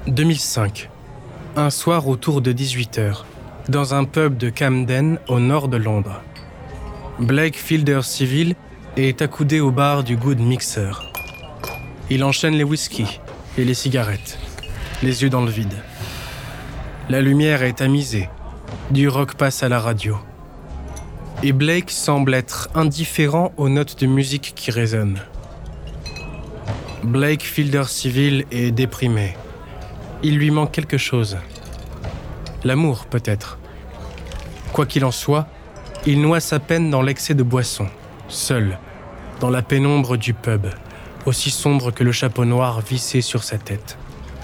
2005. Un soir autour de 18h, dans un pub de Camden, au nord de Londres. Blake Fielder-Civil est accoudé au bar du Good Mixer. Il enchaîne les whiskies et les cigarettes, les yeux dans le vide. La lumière est tamisée, du rock passe à la radio. Et Blake semble être indifférent aux notes de musique qui résonnent. Blake Fielder-Civil est déprimé. Il lui manque quelque chose. L'amour, peut-être. Quoi qu'il en soit, il noie sa peine dans l'excès de boisson, seul, dans la pénombre du pub, aussi sombre que le chapeau noir vissé sur sa tête.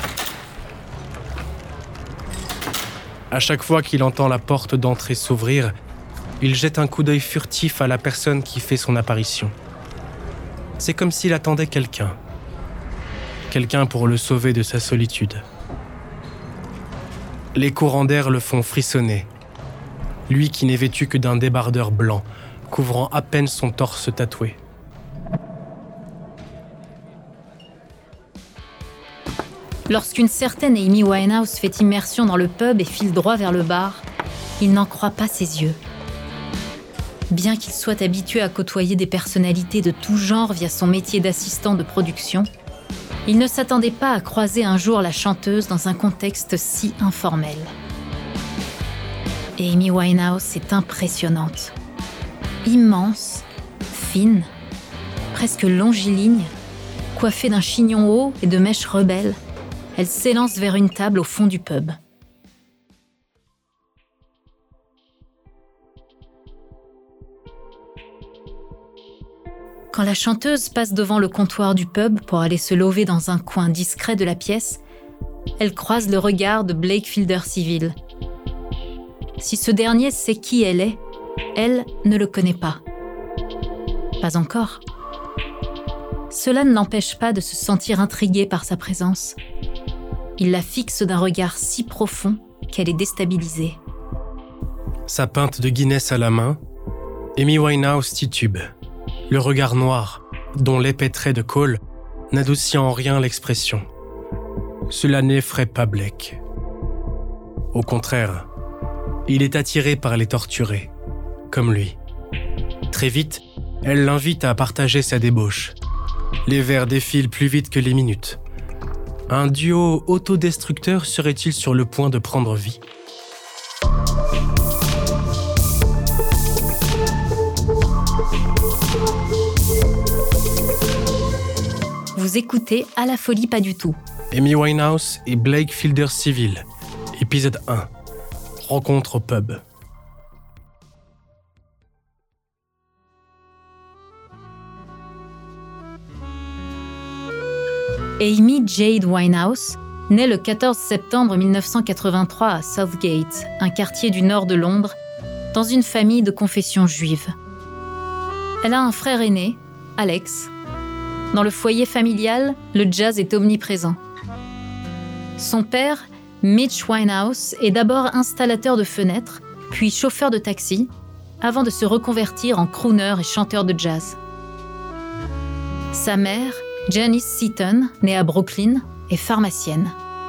À chaque fois qu'il entend la porte d'entrée s'ouvrir, il jette un coup d'œil furtif à la personne qui fait son apparition. C'est comme s'il attendait quelqu'un. Quelqu'un pour le sauver de sa solitude. Les courants d'air le font frissonner. Lui qui n'est vêtu que d'un débardeur blanc, couvrant à peine son torse tatoué. Lorsqu'une certaine Amy Winehouse fait immersion dans le pub et file droit vers le bar, il n'en croit pas ses yeux. Bien qu'il soit habitué à côtoyer des personnalités de tout genre via son métier d'assistant de production, il ne s'attendait pas à croiser un jour la chanteuse dans un contexte si informel. Et Amy Winehouse est impressionnante. Immense, fine, presque longiligne, coiffée d'un chignon haut et de mèches rebelles, elle s'élance vers une table au fond du pub. Quand la chanteuse passe devant le comptoir du pub pour aller se lever dans un coin discret de la pièce, elle croise le regard de Blake Fielder-Civil. Si ce dernier sait qui elle est, elle ne le connaît pas. Pas encore. Cela ne l'empêche pas de se sentir intrigué par sa présence. Il la fixe d'un regard si profond qu'elle est déstabilisée. Sa pinte de Guinness à la main, Amy Winehouse titube. Le regard noir, dont l'épais trait de Cole, n'adoucit en rien l'expression. Cela n'effraie pas Blake. Au contraire, il est attiré par les torturés, comme lui. Très vite, elle l'invite à partager sa débauche. Les verres défilent plus vite que les minutes. Un duo autodestructeur serait-il sur le point de prendre vie ? Vous écoutez À la folie pas du tout. Amy Winehouse et Blake Fielder-Civil, épisode 1. Rencontre au pub. Amy Jade Winehouse naît le 14 septembre 1983 à Southgate, un quartier du nord de Londres, dans une famille de confession juive. Elle a un frère aîné, Alex. Dans le foyer familial, le jazz est omniprésent. Son père, Mitch Winehouse, est d'abord installateur de fenêtres, puis chauffeur de taxi, avant de se reconvertir en crooner et chanteur de jazz. Sa mère, Janice Seaton, née à Brooklyn, est pharmacienne.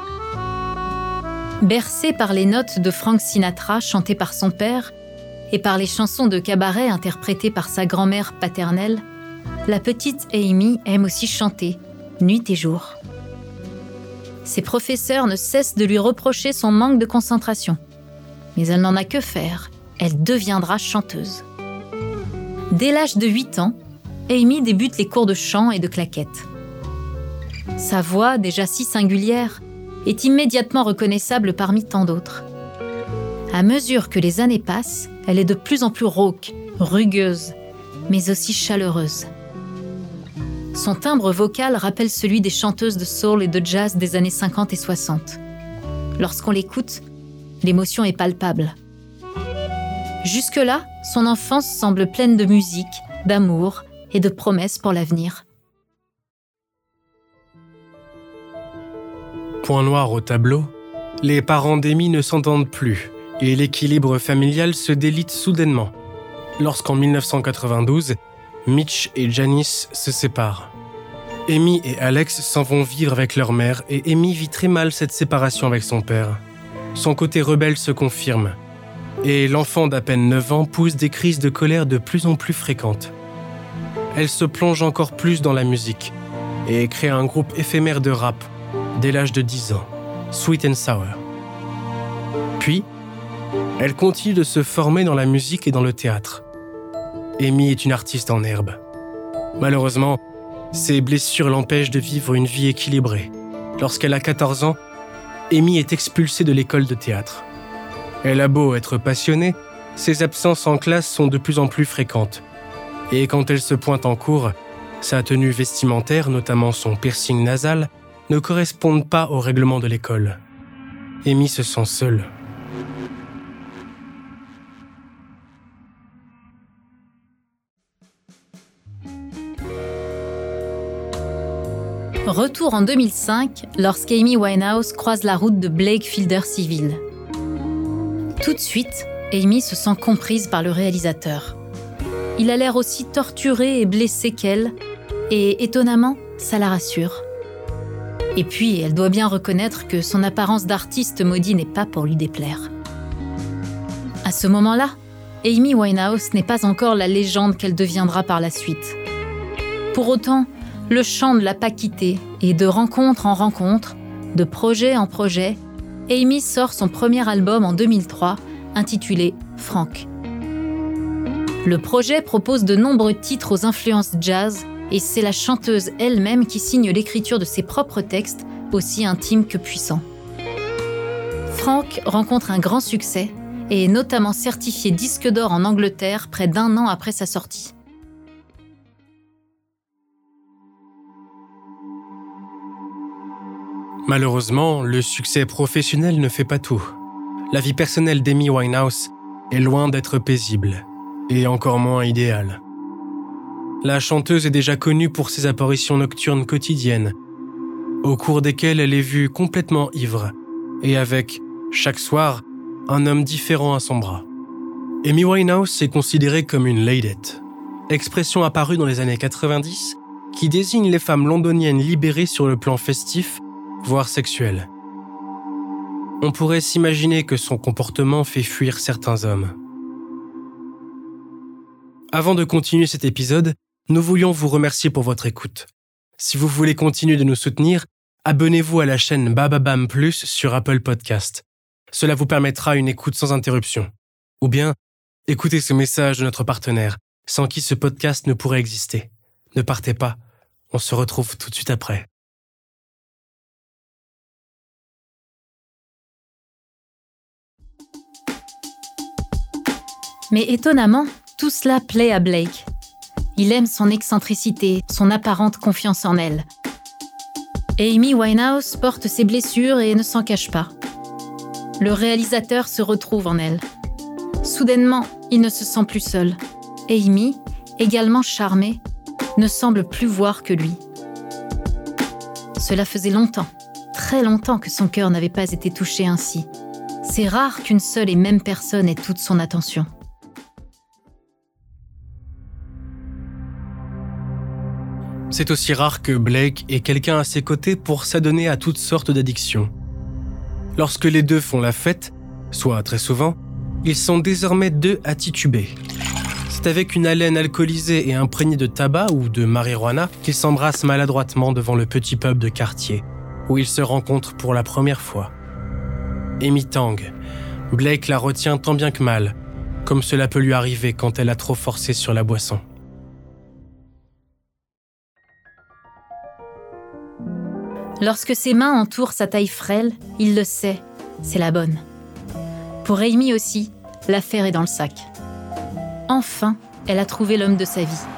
Bercée par les notes de Frank Sinatra chantées par son père et par les chansons de cabaret interprétées par sa grand-mère paternelle, la petite Amy aime aussi chanter, nuit et jour. Ses professeurs ne cessent de lui reprocher son manque de concentration. Mais elle n'en a que faire, elle deviendra chanteuse. Dès l'âge de 8 ans, Amy débute les cours de chant et de claquettes. Sa voix, déjà si singulière, est immédiatement reconnaissable parmi tant d'autres. À mesure que les années passent, elle est de plus en plus rauque, rugueuse, mais aussi chaleureuse. Son timbre vocal rappelle celui des chanteuses de soul et de jazz des années 50 et 60. Lorsqu'on l'écoute, l'émotion est palpable. Jusque-là, son enfance semble pleine de musique, d'amour et de promesses pour l'avenir. Point noir au tableau, les parents d'Amy ne s'entendent plus et l'équilibre familial se délite soudainement, lorsqu'en 1992, Mitch et Janice se séparent. Amy et Alex s'en vont vivre avec leur mère et Amy vit très mal cette séparation avec son père. Son côté rebelle se confirme et l'enfant d'à peine 9 ans pousse des crises de colère de plus en plus fréquentes. Elle se plonge encore plus dans la musique et crée un groupe éphémère de rap dès l'âge de 10 ans, Sweet and Sour. Puis, elle continue de se former dans la musique et dans le théâtre. Amy est une artiste en herbe. Malheureusement, ses blessures l'empêchent de vivre une vie équilibrée. Lorsqu'elle a 14 ans, Amy est expulsée de l'école de théâtre. Elle a beau être passionnée, ses absences en classe sont de plus en plus fréquentes. Et quand elle se pointe en cours, sa tenue vestimentaire, notamment son piercing nasal, ne correspondent pas au règlement de l'école. Amy se sent seule. Retour en 2005, lorsqu'Amy Winehouse croise la route de Blake Fielder Civil. Tout de suite, Amy se sent comprise par le réalisateur. Il a l'air aussi torturé et blessé qu'elle, et étonnamment, ça la rassure. Et puis, elle doit bien reconnaître que son apparence d'artiste maudit n'est pas pour lui déplaire. À ce moment-là, Amy Winehouse n'est pas encore la légende qu'elle deviendra par la suite. Pour autant, le chant ne l'a pas quittée, et de rencontre en rencontre, de projet en projet, Amy sort son premier album en 2003, intitulé « Frank ». Le projet propose de nombreux titres aux influences jazz, et c'est la chanteuse elle-même qui signe l'écriture de ses propres textes, aussi intimes que puissants. Frank rencontre un grand succès, et est notamment certifié disque d'or en Angleterre près d'1 an après sa sortie. Malheureusement, le succès professionnel ne fait pas tout. La vie personnelle d'Amy Winehouse est loin d'être paisible, et encore moins idéale. La chanteuse est déjà connue pour ses apparitions nocturnes quotidiennes, au cours desquelles elle est vue complètement ivre, et avec, chaque soir, un homme différent à son bras. Amy Winehouse est considérée comme une ladette, expression apparue dans les années 90 qui désigne les femmes londoniennes libérées sur le plan festif, voire sexuel. On pourrait s'imaginer que son comportement fait fuir certains hommes. Avant de continuer cet épisode, nous voulions vous remercier pour votre écoute. Si vous voulez continuer de nous soutenir, abonnez-vous à la chaîne Bababam Plus sur Apple Podcast. Cela vous permettra une écoute sans interruption. Ou bien, écoutez ce message de notre partenaire, sans qui ce podcast ne pourrait exister. Ne partez pas, on se retrouve tout de suite après. Mais étonnamment, tout cela plaît à Blake. Il aime son excentricité, son apparente confiance en elle. Amy Winehouse porte ses blessures et ne s'en cache pas. Le réalisateur se retrouve en elle. Soudainement, il ne se sent plus seul. Amy, également charmée, ne semble plus voir que lui. Cela faisait longtemps, très longtemps que son cœur n'avait pas été touché ainsi. C'est rare qu'une seule et même personne ait toute son attention. C'est aussi rare que Blake ait quelqu'un à ses côtés pour s'adonner à toutes sortes d'addictions. Lorsque les deux font la fête, soit très souvent, ils sont désormais deux à tituber. C'est avec une haleine alcoolisée et imprégnée de tabac ou de marijuana qu'ils s'embrassent maladroitement devant le petit pub de quartier, où ils se rencontrent pour la première fois. Amy tangue. Blake la retient tant bien que mal, comme cela peut lui arriver quand elle a trop forcé sur la boisson. Lorsque ses mains entourent sa taille frêle, il le sait, c'est la bonne. Pour Amy aussi, l'affaire est dans le sac. Enfin, elle a trouvé l'homme de sa vie.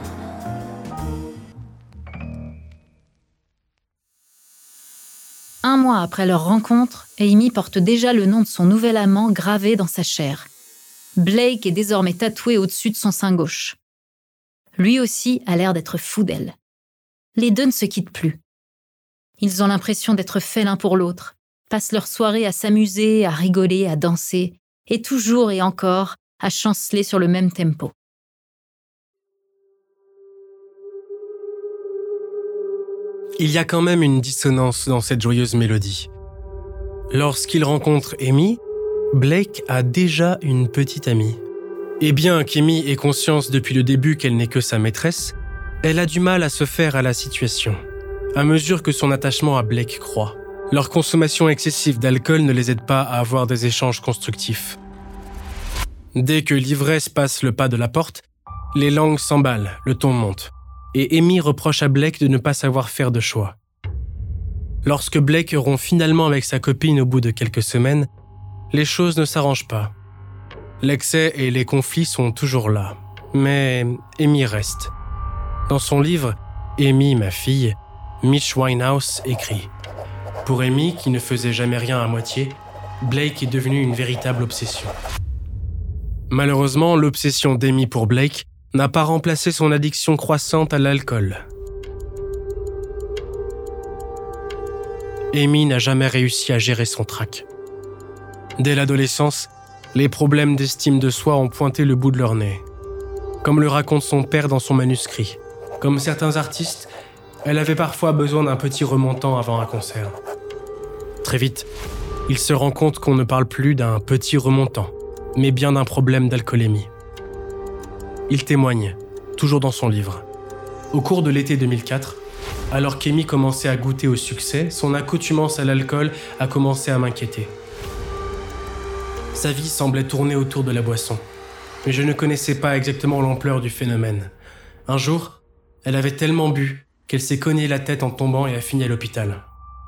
Un mois après leur rencontre, Amy porte déjà le nom de son nouvel amant gravé dans sa chair. Blake est désormais tatoué au-dessus de son sein gauche. Lui aussi a l'air d'être fou d'elle. Les deux ne se quittent plus. Ils ont l'impression d'être faits l'un pour l'autre, passent leur soirée à s'amuser, à rigoler, à danser, et toujours et encore à chanceler sur le même tempo. Il y a quand même une dissonance dans cette joyeuse mélodie. Lorsqu'il rencontre Amy, Blake a déjà une petite amie. Et bien qu'Amy ait conscience depuis le début qu'elle n'est que sa maîtresse, elle a du mal à se faire à la situation, à mesure que son attachement à Blake croît. Leur consommation excessive d'alcool ne les aide pas à avoir des échanges constructifs. Dès que l'ivresse passe le pas de la porte, les langues s'emballent, le ton monte. Et Amy reproche à Blake de ne pas savoir faire de choix. Lorsque Blake rompt finalement avec sa copine au bout de quelques semaines, les choses ne s'arrangent pas. L'excès et les conflits sont toujours là, mais Amy reste. Dans son livre « Amy, ma fille », Mitch Winehouse écrit « Pour Amy, qui ne faisait jamais rien à moitié, Blake est devenu une véritable obsession. » Malheureusement, l'obsession d'Amy pour Blake n'a pas remplacé son addiction croissante à l'alcool. Amy n'a jamais réussi à gérer son trac. Dès l'adolescence, les problèmes d'estime de soi ont pointé le bout de leur nez. Comme le raconte son père dans son manuscrit. Comme certains artistes, elle avait parfois besoin d'un petit remontant avant un concert. Très vite, il se rend compte qu'on ne parle plus d'un petit remontant, mais bien d'un problème d'alcoolémie. Il témoigne, toujours dans son livre. Au cours de l'été 2004, alors qu'Amy commençait à goûter au succès, son accoutumance à l'alcool a commencé à m'inquiéter. Sa vie semblait tourner autour de la boisson, mais je ne connaissais pas exactement l'ampleur du phénomène. Un jour, elle avait tellement bu qu'elle s'est cognée la tête en tombant et a fini à l'hôpital.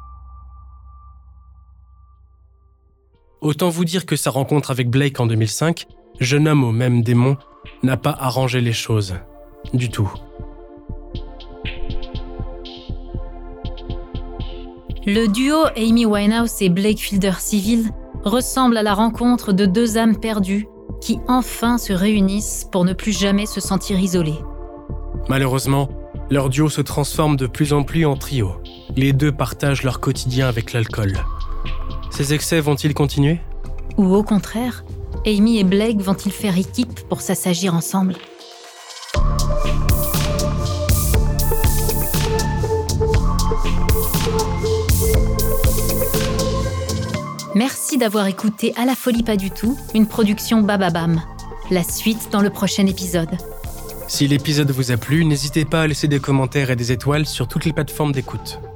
Autant vous dire que sa rencontre avec Blake en 2005, jeune homme au même démon, n'a pas arrangé les choses. Du tout. Le duo Amy Winehouse et Blake Filder-Civil ressemble à la rencontre de deux âmes perdues qui enfin se réunissent pour ne plus jamais se sentir isolées. Malheureusement, leur duo se transforme de plus en plus en trio. Les deux partagent leur quotidien avec l'alcool. Ces excès vont-ils continuer ? Ou au contraire, Amy et Blake vont-ils faire équipe pour s'assagir ensemble ? Merci d'avoir écouté À la folie pas du tout, une production Bababam. La suite dans le prochain épisode. Si l'épisode vous a plu, n'hésitez pas à laisser des commentaires et des étoiles sur toutes les plateformes d'écoute.